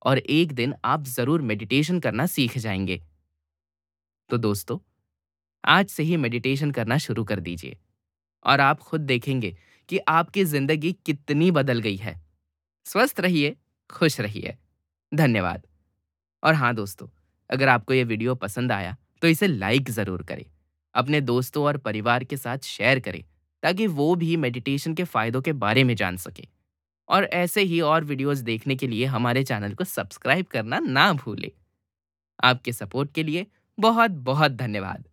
और एक दिन आप ज़रूर मेडिटेशन करना सीख जाएंगे। तो दोस्तों, आज से ही मेडिटेशन करना शुरू कर दीजिए और आप खुद देखेंगे कि आपकी ज़िंदगी कितनी बदल गई है। स्वस्थ रहिए, खुश रहिए। धन्यवाद। और हाँ दोस्तों, अगर आपको ये वीडियो पसंद आया तो इसे लाइक ज़रूर करें। अपने दोस्तों और परिवार के साथ शेयर करें ताकि वो भी मेडिटेशन के फ़ायदों के बारे में जान सके। और ऐसे ही और वीडियोस देखने के लिए हमारे चैनल को सब्सक्राइब करना ना भूलें। आपके सपोर्ट के लिए बहुत बहुत धन्यवाद।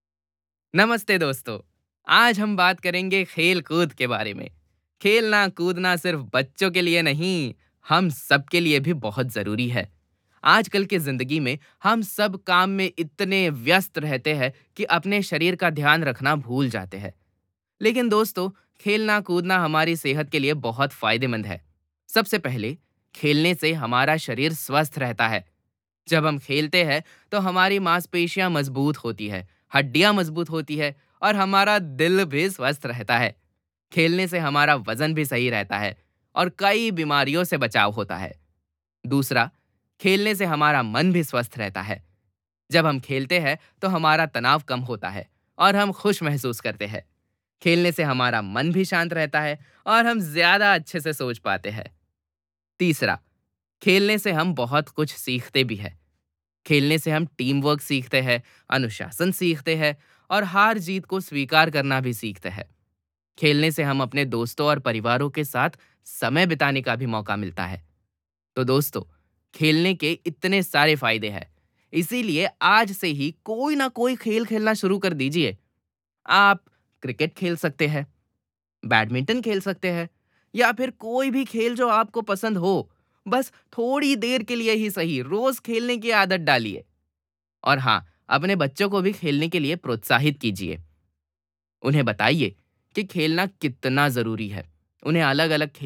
नमस्ते दोस्तों, आज हम बात करेंगे खेल कूद के बारे में। खेलना कूदना सिर्फ बच्चों के लिए नहीं, हम सबके लिए भी बहुत ज़रूरी है। आजकल की ज़िंदगी में हम सब काम में इतने व्यस्त रहते हैं कि अपने शरीर का ध्यान रखना भूल जाते हैं। लेकिन दोस्तों, खेलना कूदना हमारी सेहत के लिए बहुत फायदेमंद है। सबसे पहले, खेलने से हमारा शरीर स्वस्थ रहता है। जब हम खेलते हैं तो हमारी मांसपेशियां मजबूत होती है, हड्डियां मजबूत होती है और हमारा दिल भी स्वस्थ रहता है। खेलने से हमारा वजन भी सही रहता है और कई बीमारियों से बचाव होता है। दूसरा, खेलने से हमारा मन भी स्वस्थ रहता है। जब हम खेलते हैं तो हमारा तनाव कम होता है और हम खुश महसूस करते हैं। खेलने से हमारा मन भी शांत रहता है और हम ज्यादा अच्छे से सोच पाते हैं। तीसरा, खेलने से हम बहुत कुछ सीखते भी हैं। खेलने से हम टीम वर्क सीखते हैं, अनुशासन सीखते हैं और हार जीत को स्वीकार करना भी सीखते हैं। खेलने से हम अपने दोस्तों और परिवारों के साथ समय बिताने का भी मौका मिलता है। तो दोस्तों, खेलने के इतने सारे फायदे हैं, इसीलिए आज से ही कोई ना कोई खेल खेलना शुरू कर दीजिए। आप क्रिकेट खेल सकते हैं, बैडमिंटन खेल सकते हैं या फिर कोई भी खेल जो आपको पसंद हो। बस थोड़ी देर के लिए ही सही, रोज खेलने की आदत डालिए। और हाँ, अपने बच्चों को भी खेलने के लिए प्रोत्साहित कीजिए। उन्हें बताइए कि खेलना कितना जरूरी है। उन्हें अलग अलग